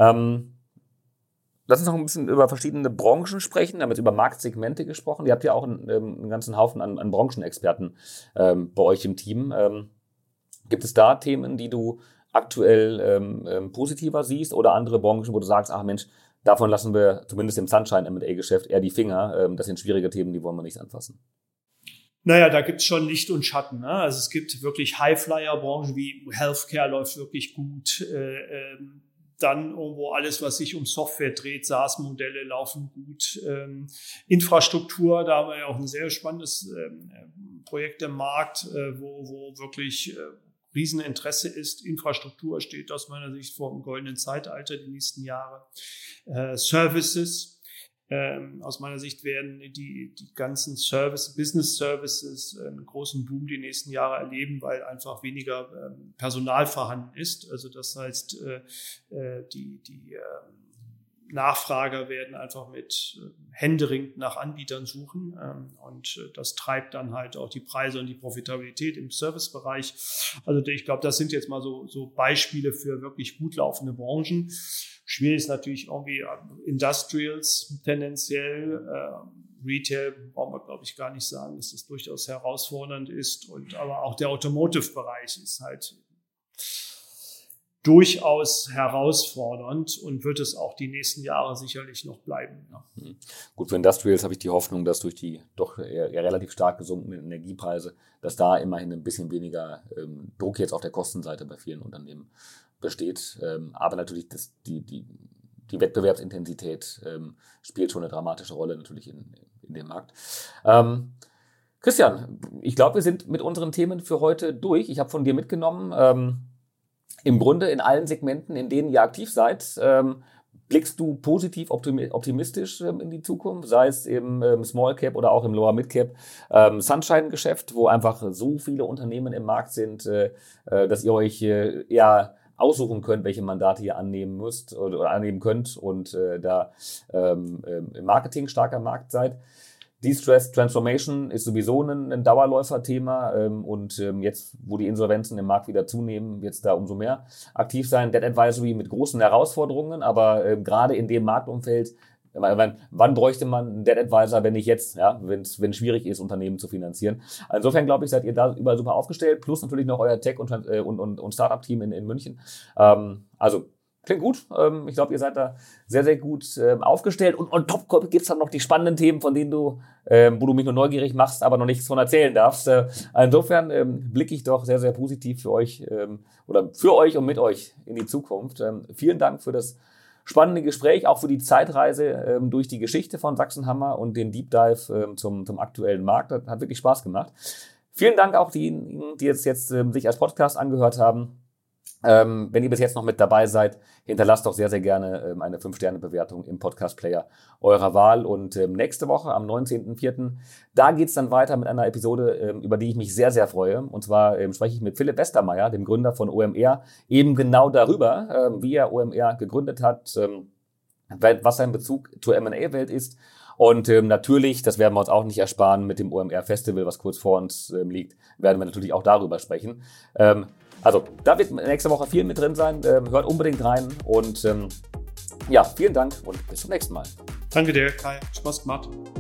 Lass uns noch ein bisschen über verschiedene Branchen sprechen. Wir haben jetzt über Marktsegmente gesprochen. Ihr habt ja auch einen, einen ganzen Haufen an, an Branchenexperten ähm, bei euch im Team. Ähm, gibt es da Themen, die du aktuell ähm, positiver siehst oder andere Branchen, wo du sagst, ach Mensch, davon lassen wir zumindest im Sunshine M and A-Geschäft eher die Finger. Ähm, das sind schwierige Themen, die wollen wir nicht anfassen. Naja, da gibt's schon Licht und Schatten. Ne? Also es gibt wirklich Highflyer-Branchen wie Healthcare läuft wirklich gut. Äh, ähm, Dann irgendwo alles, was sich um Software dreht, SaaS-Modelle laufen gut. Ähm, Infrastruktur, da haben wir ja auch ein sehr spannendes ähm, Projekt im Markt, äh, wo, wo wirklich äh, Rieseninteresse ist. Infrastruktur steht aus meiner Sicht vor einem goldenen Zeitalter die nächsten Jahre. Äh, Services. Ähm, aus meiner Sicht werden die, die ganzen Service, Business Services einen großen Boom die nächsten Jahre erleben, weil einfach weniger ähm, Personal vorhanden ist. Also das heißt, äh, die, die äh, Nachfrager werden einfach mit äh, händeringend nach Anbietern suchen ähm, und äh, das treibt dann halt auch die Preise und die Profitabilität im Servicebereich. Also ich glaube, das sind jetzt mal so, so Beispiele für wirklich gut laufende Branchen. Schwierig ist natürlich irgendwie Industrials tendenziell. Äh, Retail brauchen wir, glaube ich, gar nicht sagen, dass das durchaus herausfordernd ist. Und aber auch der Automotive-Bereich ist halt durchaus herausfordernd und wird es auch die nächsten Jahre sicherlich noch bleiben. Ja. Gut, für Industrials habe ich die Hoffnung, dass durch die doch eher, eher relativ stark gesunkenen Energiepreise, dass da immerhin ein bisschen weniger ähm, Druck jetzt auf der Kostenseite bei vielen Unternehmen besteht. Ähm, aber natürlich das, die, die, die Wettbewerbsintensität ähm, spielt schon eine dramatische Rolle natürlich in, in dem Markt. Ähm, Christian, ich glaube, wir sind mit unseren Themen für heute durch. Ich habe von dir mitgenommen, ähm, im Grunde in allen Segmenten, in denen ihr aktiv seid, ähm, blickst du positiv optimistisch ähm, in die Zukunft, sei es im ähm, Small Cap oder auch im Lower Mid Cap ähm, Sunshine-Geschäft, wo einfach so viele Unternehmen im Markt sind, äh, äh, dass ihr euch äh, eher aussuchen könnt, welche Mandate ihr annehmen müsst oder, oder annehmen könnt und äh, da ähm, im Marketing starker Markt seid. Distressed Transformation ist sowieso ein, ein Dauerläuferthema ähm, und ähm, jetzt, wo die Insolvenzen im Markt wieder zunehmen, wird es da umso mehr aktiv sein. Debt Advisory mit großen Herausforderungen, aber ähm, gerade in dem Marktumfeld, wann, wann bräuchte man einen Debt Advisor, wenn nicht jetzt, ja, wenn es schwierig ist, Unternehmen zu finanzieren. Insofern, glaube ich, seid ihr da überall super aufgestellt, plus natürlich noch euer Tech- und, äh, und, und, und Startup-Team in, in München. Ähm, also klingt gut. Ich glaube, ihr seid da sehr, sehr gut aufgestellt. Und on top gibt es dann noch die spannenden Themen, von denen du, wo du mich nur neugierig machst, aber noch nichts von erzählen darfst. Insofern blicke ich doch sehr, sehr positiv für euch oder für euch und mit euch in die Zukunft. Vielen Dank für das spannende Gespräch, auch für die Zeitreise durch die Geschichte von Sachsenhammer und den Deep Dive zum, zum aktuellen Markt. Das hat wirklich Spaß gemacht. Vielen Dank auch diejenigen, die jetzt, jetzt sich als Podcast angehört haben. Ähm, wenn ihr bis jetzt noch mit dabei seid, hinterlasst doch sehr, sehr gerne ähm, eine fünf Sterne Bewertung im Podcast-Player eurer Wahl. Und ähm, nächste Woche am neunzehnten vierten da geht's dann weiter mit einer Episode, ähm, über die ich mich sehr, sehr freue. Und zwar ähm, spreche ich mit Philipp Westermeier, dem Gründer von O M R, eben genau darüber, ähm, wie er O M R gegründet hat, ähm, was sein Bezug zur M und A-Welt ist. Und ähm, natürlich, das werden wir uns auch nicht ersparen, mit dem O M R-Festival, was kurz vor uns ähm, liegt, werden wir natürlich auch darüber sprechen. Ähm, Also, da wird nächste Woche viel mit drin sein. Ähm, hört unbedingt rein und ähm, ja, vielen Dank und bis zum nächsten Mal. Danke dir, Kai. Spaß gemacht.